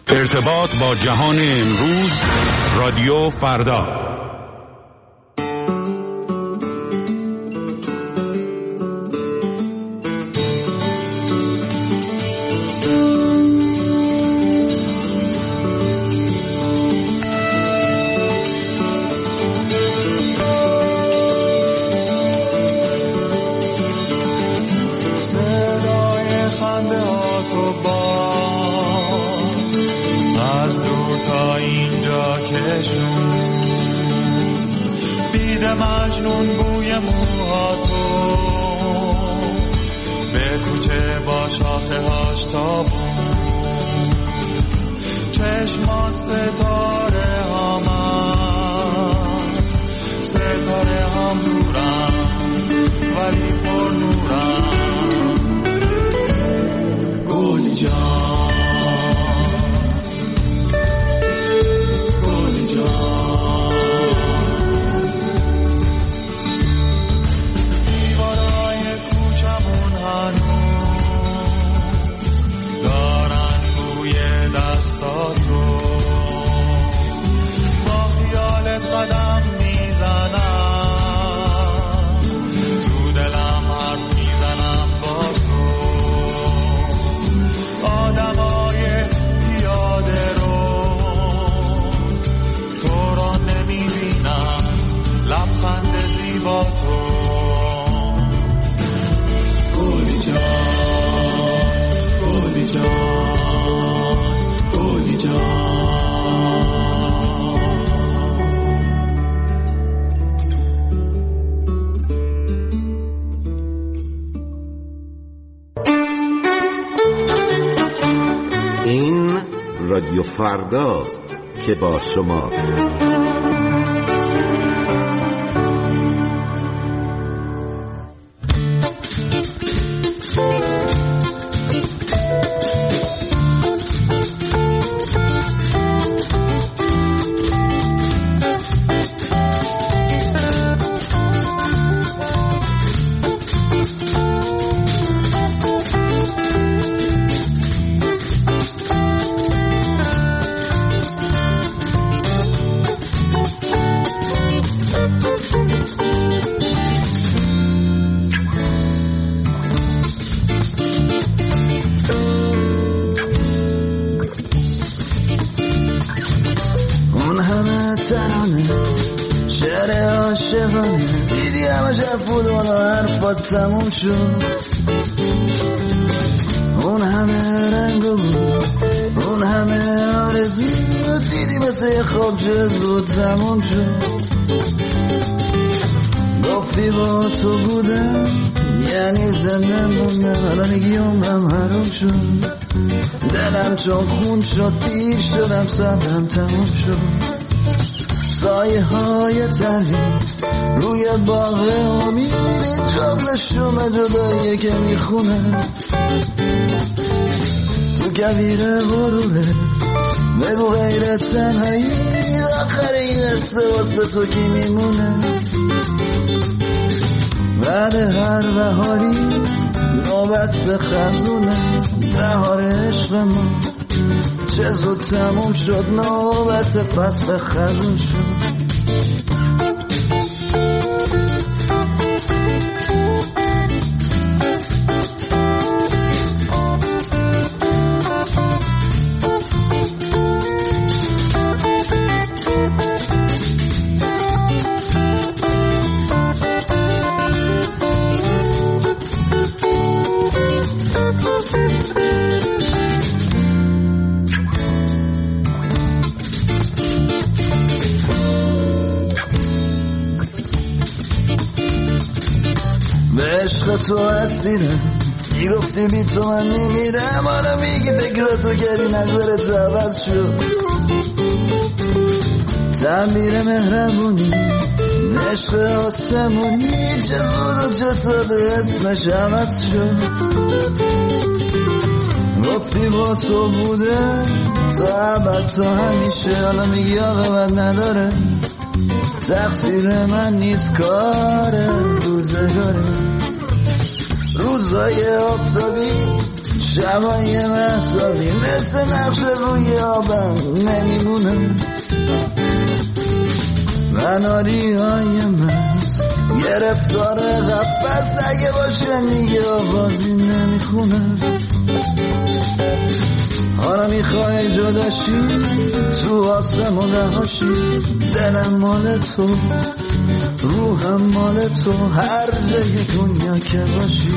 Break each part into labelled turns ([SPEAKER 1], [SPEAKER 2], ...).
[SPEAKER 1] ارتباط با جهان امروز، رادیو فردا.
[SPEAKER 2] مجنون بوی موهاتو به کوچه با شاخه هاش تابون، چشمات ستاره هامن، ستاره هم دورم ولی پر نورم. گلی جان، گلی جان، دارن بوی دستاتو، با خیالت قدم میزنم، تو دلم حرف میزنم با تو. آدمای پیاده رو تو را نمیبینم، لبخند زیبا تو. گلی جان، گلی جان، گلی جان.
[SPEAKER 3] این رادیو فرداست که با شماست.
[SPEAKER 4] تموم شد اون همه رنگ بود، اون همه آرزو دیدی مثل خواب جزو تموم شد. گفتی با تو بودم یعنی زنده موندم، الان میگی عمرم حروم شد. دلم چون خون شد، پیر شدم، صبرم تموم شد. سایه های تنی روی باغ امید، جمله شوم جداییه که میخونه تو کویر غروره. بگو غیر تنهایی آخر این قصه واسه تو کی میمونه؟ بعد هر بهاری نوبت خزونه، بهار عشق ما چه زود تموم شد، نوبت فصل خزون شد. تو اسیرم میگفتی بی تو من میمیرم، حالا میگی فکراتو کردی نظرت عوض شد. تعمیر مهربونی عشق آسمونی چه زود و چه ساده اسمش عوض شد. گفتی با تو بوده تا ابد تا همیشه، حالا میگی عاقبت نداره، تقصیر من نیست کار روزگاره. روزای آفتابی شبای مهتابی مثل نقش روی آبم نمیمونه. مناری های مست گرفتار قفص اگه باشه دیگه آوازی نمیخونه. حالا میخوای جداشی تو آسمون رهاشی، دلم مال تو روحم مال تو، هر جای دنیا که باشی.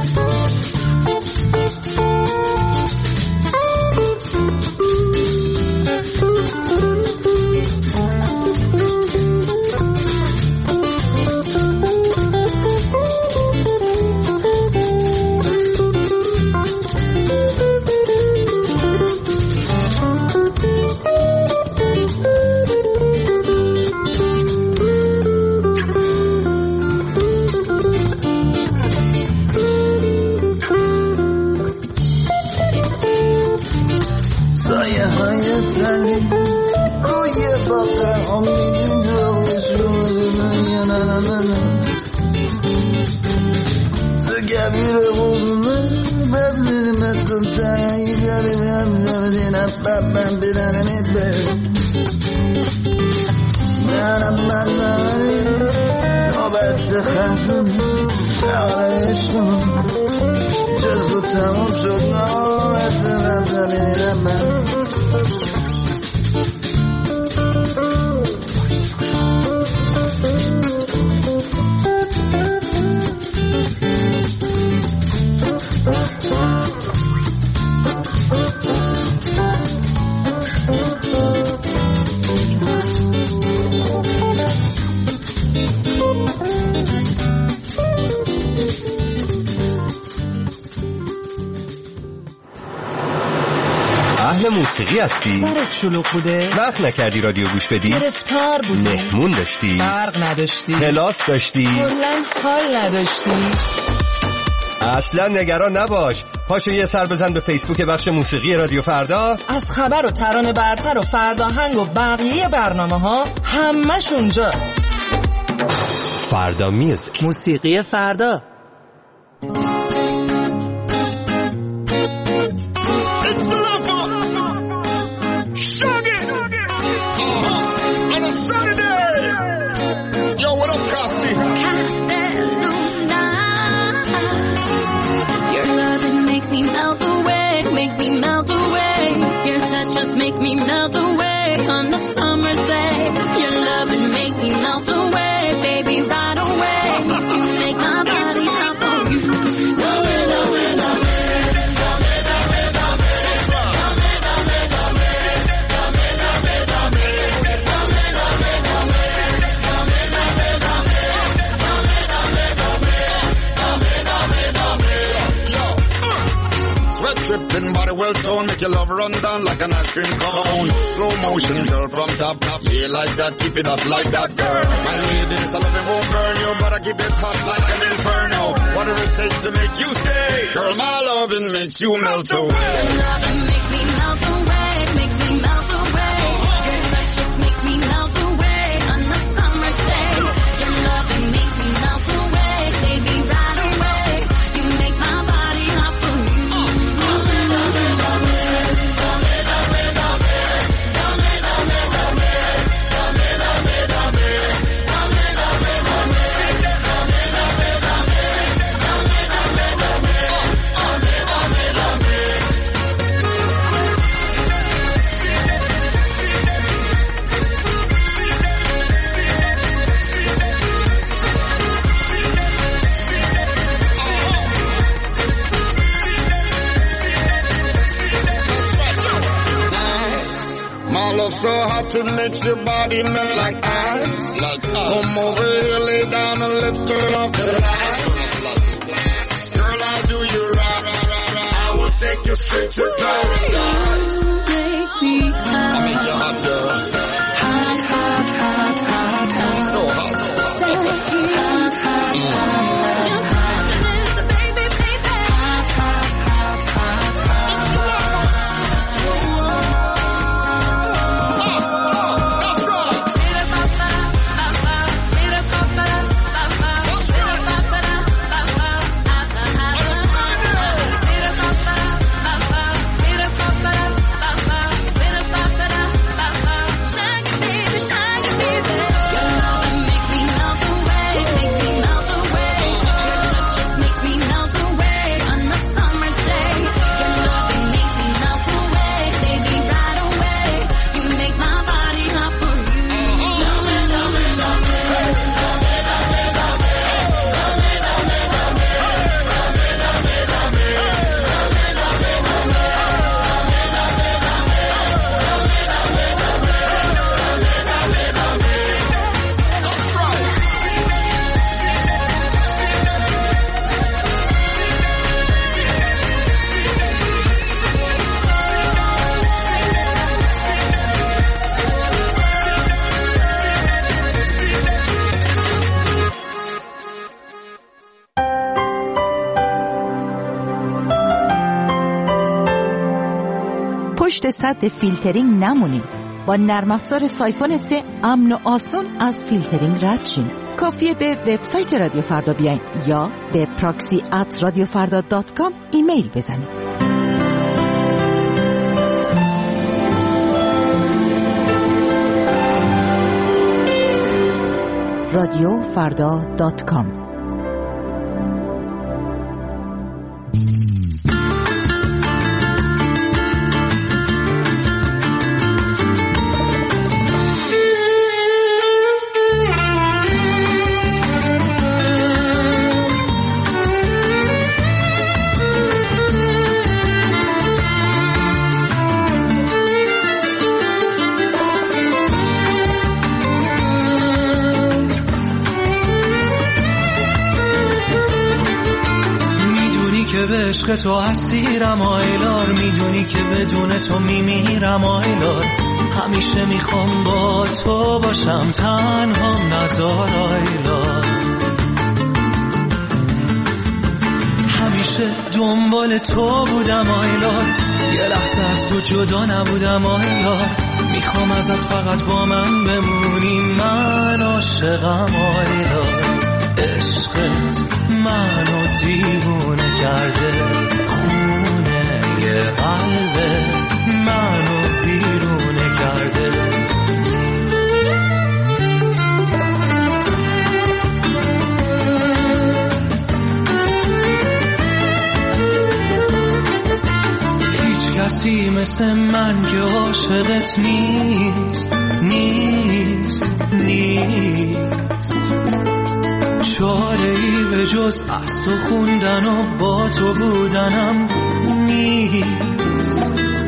[SPEAKER 5] موسیقی هستی؟
[SPEAKER 6] سرت شلوغ بوده؟
[SPEAKER 5] وقت نکردی رادیو گوش بدی؟
[SPEAKER 6] گرفتار بودی؟
[SPEAKER 5] مهمون داشتی؟
[SPEAKER 6] برق نداشتی؟
[SPEAKER 5] کلاس داشتی؟
[SPEAKER 6] کلاً حال نداشتی؟
[SPEAKER 5] اصلا نگران نباش، پاشو یه سر بزن به فیسبوک بخش موسیقی رادیو فردا.
[SPEAKER 6] از خبر و ترانه برتر و فرداهنگ و بقیه برنامه ها همش اونجاست.
[SPEAKER 5] فردا میوزیک،
[SPEAKER 6] موسیقی فردا.
[SPEAKER 7] Makes me melt away on the summer day. Your loving makes me melt away, baby, right away. You make my body hop on you. Dame, dame, dame, dame, dame, dame, dame,
[SPEAKER 2] tripping body well toned, make your love run down like an ice cream cone. Slow motion, girl, from top, yeah, like that, keep it up like that, girl. My lady, this I love it won't burn you, but I keep it hot like an inferno. Whatever it takes to make you stay, girl, my loving makes you melt away.
[SPEAKER 7] Your loving makes me melt away, makes me melt away. Your touch just makes me melt away on the summer day. Your loving makes me melt away, baby, right away. You make my body hop for you.
[SPEAKER 2] So hot it makes your body melt like ice. Come over here, lay down and let's turn off the lights. Girl, I'll do you right. I will take you straight to paradise.
[SPEAKER 7] Make me hot.
[SPEAKER 2] I make you hot, girl.
[SPEAKER 7] Hot, hot, hot, hot, hot.
[SPEAKER 2] So hot, so hot.
[SPEAKER 7] So hot, hot, hot, hot. Your touch is baby, baby. Hot, hot, hot, hot, hot.
[SPEAKER 8] پشت سد فیلترینگ نمونین. با نرم افزار سایفون 3 امن و آسون از فیلترینگ رد شین. کافیه به وبسایت رادیو فردا بیاین یا به proxy@radiofarda.com ایمیل بزنید. radiofarda.com.
[SPEAKER 9] عشق تو اسیرم آیلار، میدونی که بدون تو میمیرم آیلار. همیشه میخوام با تو باشم، تنهام نذار آیلار. همیشه دنبال تو بودم آیلار، یه لحظه از تو جدا نبودم آیلار. میخوام ازت فقط با من بمونی، من عاشقم آیلار. عشقت منو دیوونه کرده، خونه یه قلبه منو بیرونه کرده. هیچ کسی مثل من که عاشقت نیست، نیست، نیست. چاره‌ای به جز از تو خوندن و با تو بودنم نیست،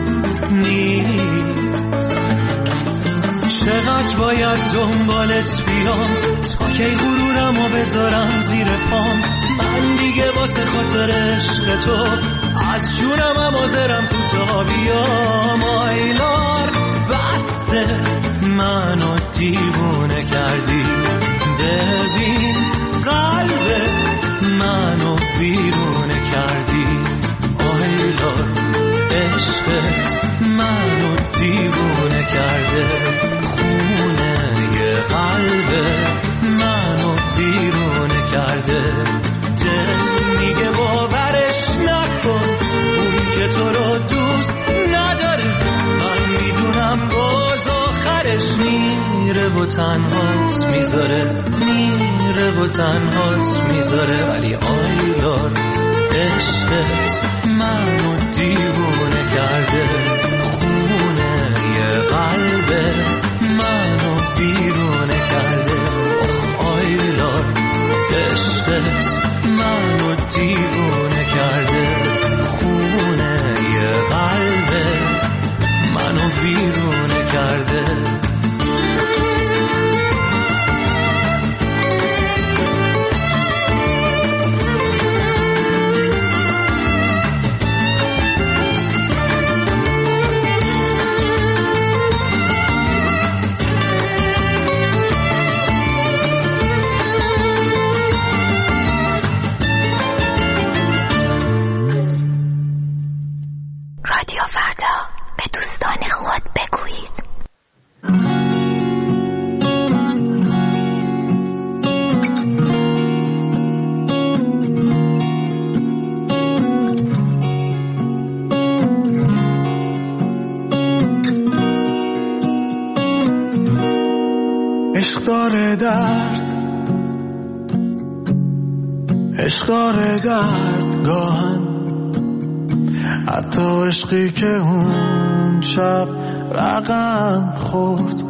[SPEAKER 9] نیست. چقدر باید دنبالت بیام تا کی غرورمو بذارم زیر پام. من دیگه واسه خاطر عشق تو از جونم حاضرم کوتاه بیام آیلار. بسته منو دیوونه کردی، ببین قلب منو بیرونه کردی آیلار. عشقت منو دیوونه کرده، خونه یه قلب منو بیرونه کرده. دل میگه باورش نکن، اون که تو رو دوست نداره. من میدونم باز آخرش میره و تنهات میذاره، میره و تنهات میذاره. ولی آیلار عشقت منو دیوونه کرده، خونه یه قلب منو بیرونه کرده. آیلار عشقت منو دیوونه کرده، خونه یه قلب منو بیرونه کرده.
[SPEAKER 10] عشق داره درد گاهن، حتی عشقی که اون شب رقم خورد.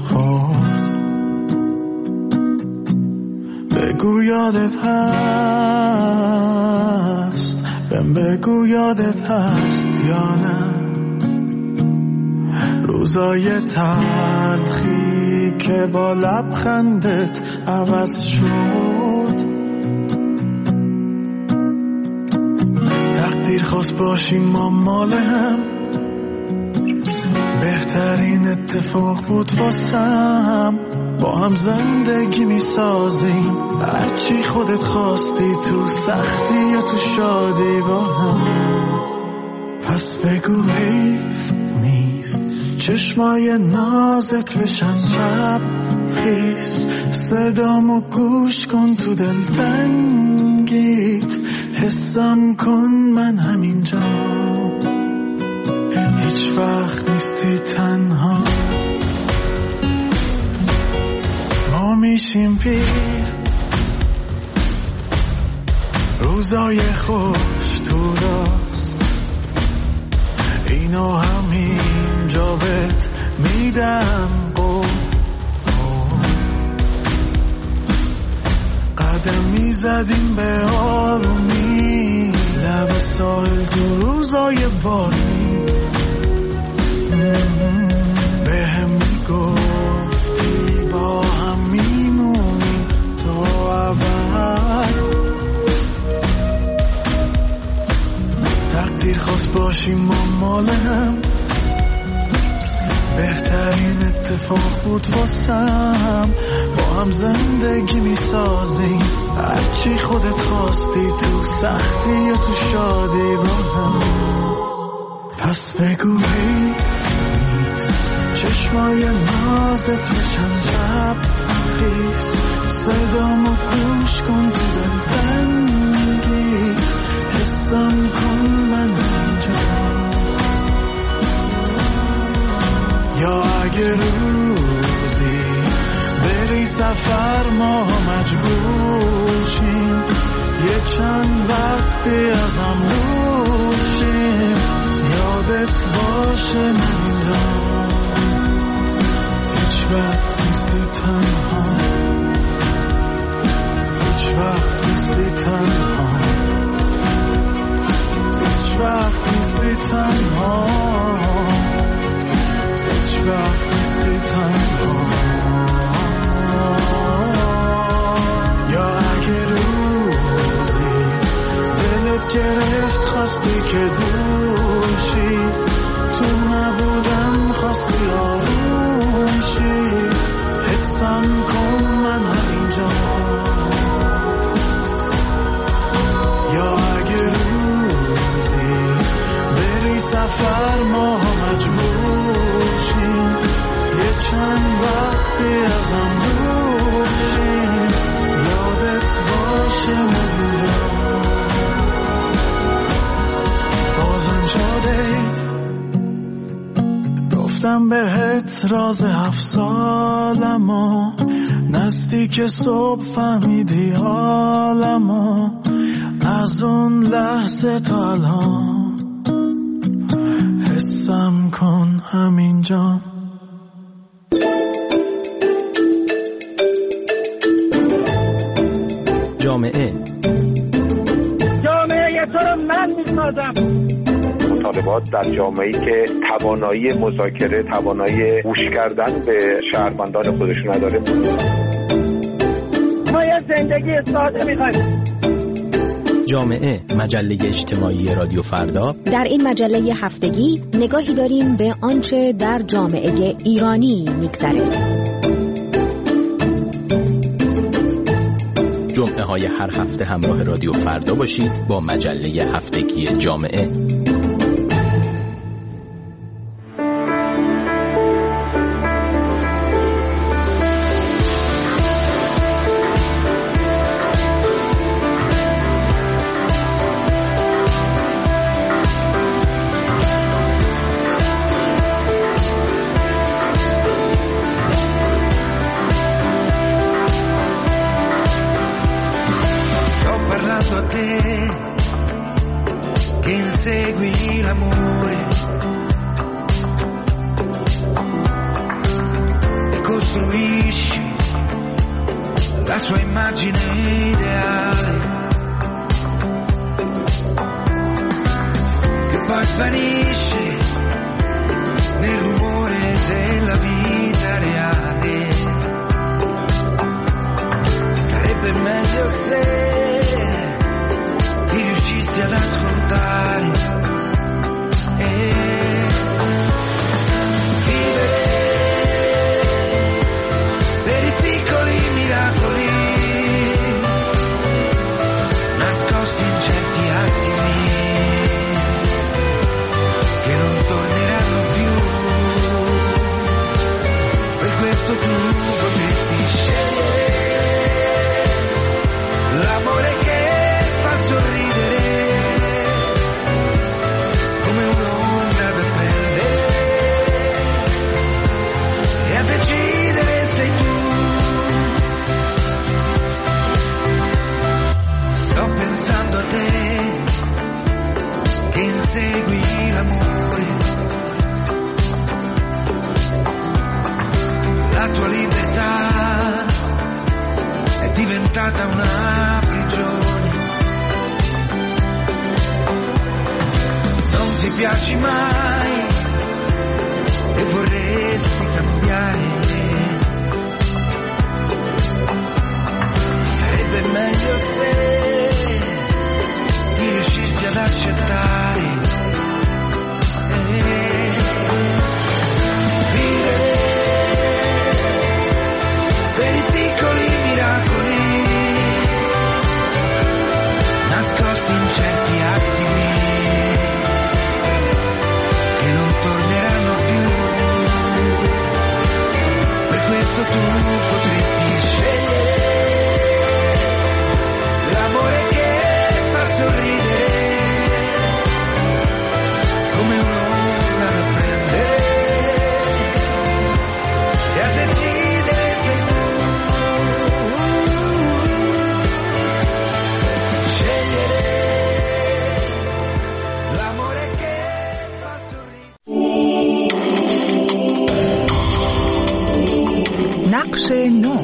[SPEAKER 10] بگو یادت هست، بگو یادت هست یا نه روزای تلخی که با لبخندت عوض شد. تقدیر خواست باشیم ما مال هم، بهترین اتفاق بود واسم. با هم زندگی می سازیم، هرچی خودت خواستی، تو سختی یا تو شادی با هم. پس بگو حیف چشمای نازت بشن شب خیس صدامو گوش کن تو دلتنگیت حسم کن من همینجا هیچ وقت نیستی تنها ما میشیم پیر روزای خوش تو راست اینو همینجا بهت میدم قدم میزدیم به آرومی لب سال تو روزای بارمی به هم میگفتی با هم میمونی تا ابد تقدیر خواست باشیم ما مال هم بهترین اتفاق بود واسم با هم زندگی میسازیم هرچی خودت خواستی تو سختی یا تو شادی با هم پس بگو نیست چشمای نازت بشن شب خیس صدامو گوش کن تو دلتنگی حسم کن من اینجا یا اگه روزی بری سفر ما مجبور شیم یه چند وقتی از هم دور شیم یادت باشه من اینجا هیچ وقت نیستی تنها هیچ وقت نیستی تنها هیچ وقت نیستی تنها وقت نیستی تنها یا اگه روزی دلت گرفت خواستی که دوشی تو نبودم خواستی آروم شی حسم کن من همینجا یا اگه روزی بری سفر ما مجبور چند وقتی ازم دور شیم یادت باشه مدیره بازم شدید گفتم بهت راز 7 سالمو نزدیک صبح فهمیدی حالمو از اون لحظه تا الان حسم کن همینجا
[SPEAKER 11] جامعه تو رو من میسازم مطالبات در جامعه‌ای که توانایی مذاکره توانایی گوش کردن به شهروندان خودشون نداره
[SPEAKER 12] ما یه زندگی ساده میخوایم
[SPEAKER 11] جامعه مجله اجتماعی رادیو فردا
[SPEAKER 13] در این مجله هفتگی نگاهی داریم به آنچه در جامعه ایرانی میگذره
[SPEAKER 11] جمعه های هر هفته همراه رادیو فردا باشید با مجله هفتگی جامعه
[SPEAKER 14] tua libertà è diventata una prigione. Non ti piaci mai e vorresti cambiare. Sarebbe meglio se riuscissi ad accettare vivere per i piccoli miracoli nascosti in certi attimi che non torneranno più. Per questo tu potresti scegliere l'amore che fa sorridere come un'onda da prendere e a decidere sei tu. Scegliere l'amore che fa sorridere.
[SPEAKER 8] نقش نو.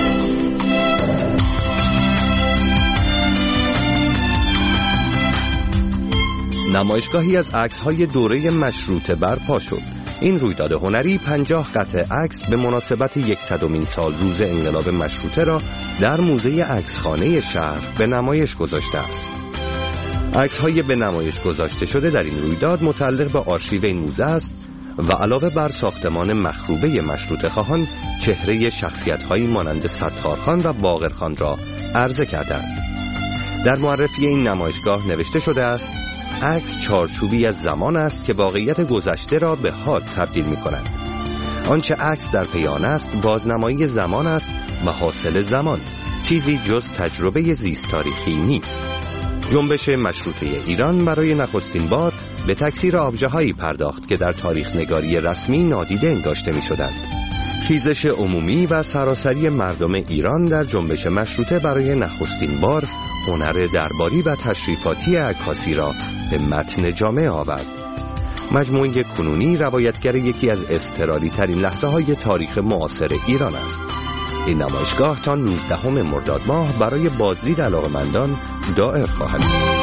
[SPEAKER 5] نمایشگاهی از عکس‌های دوره مشروطه برپا شد. این رویداد هنری 50 قطعه عکس به مناسبت 100مین سال روز انقلاب مشروطه را در موزه عکسخانه شهر به نمایش گذاشته است. عکس‌های به نمایش گذاشته شده در این رویداد متعلق به آرشیو این موزه است و علاوه بر ساختمان مخروبه مشروطه خواهان چهره شخصیت‌هایی مانند ستارخان و باقرخان را عرضه کردند. در معرفی این نمایشگاه نوشته شده است: عکس چارچوبی از زمان است که واقعیت گذشته را به حال تبدیل می کند. آنچه عکس در پی آن است بازنمایی زمان است و حاصل زمان، چیزی جز تجربه زیست تاریخی نیست. جنبش مشروطه ایران برای نخستین بار به تکثیر آبژه‌هایی پرداخت که در تاریخ نگاری رسمی نادیده انگاشته می شدند. خیزش عمومی و سراسری مردم ایران در جنبش مشروطه برای نخستین بار هنر درباری و تشریفاتی عکاسی را به متن جامعه آورد. مجموعه کنونی روایتگر یکی از اضطراری ترین لحظه های تاریخ معاصر ایران است. این نمایشگاه تا 19 مرداد ماه برای بازدید علاقه‌مندان دائر خواهد بود.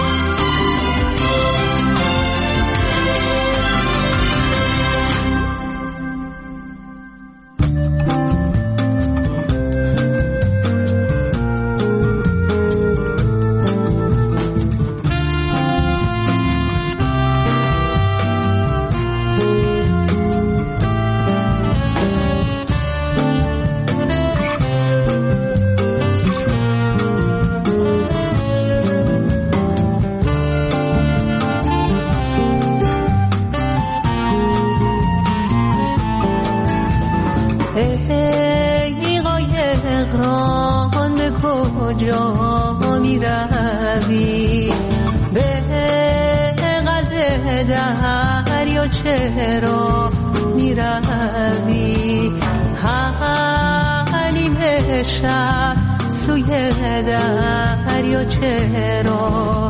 [SPEAKER 15] چرا میروی حنیم شب سوی دریا چرا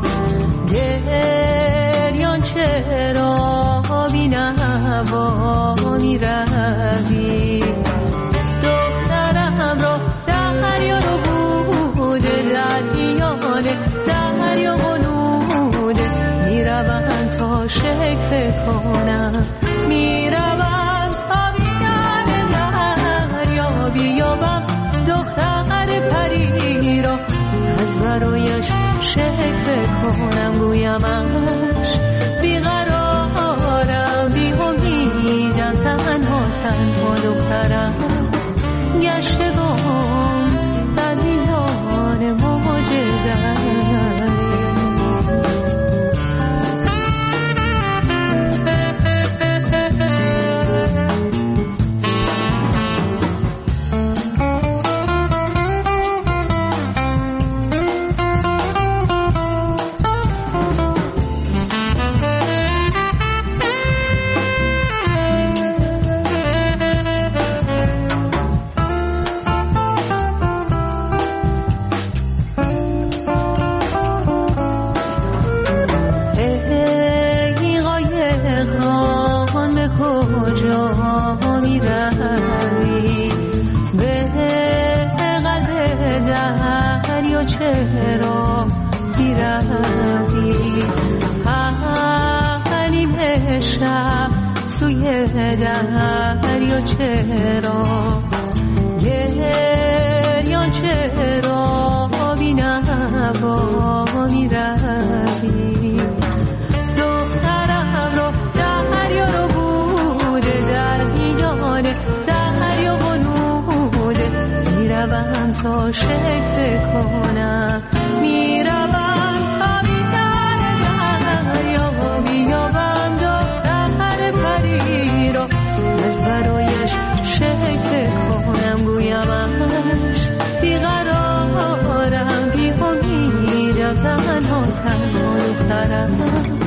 [SPEAKER 15] گریان چرا بینوا میروی دخترم را دریا رو بوده در میانه دریا بلوده میروند تا شکل کنم میروند تا بیان دریا بیابم دختر پری را از برایش شکل کنم گویمش بیقرارم بی امیدم تنها دخترم گشتگان در میان موج دریا دریا چرا میروی نیمه شب سوی دریا چرا گریان چرا بی نوا میروی دخترم رو دریا رو بوده در میان دریا بنوده میروم تا شکل کنم میروم تا بیدر دریا بیابم دختر پری رو از برایش شکل کنم گویمش بیقرارم بی امیدم تنها دخترم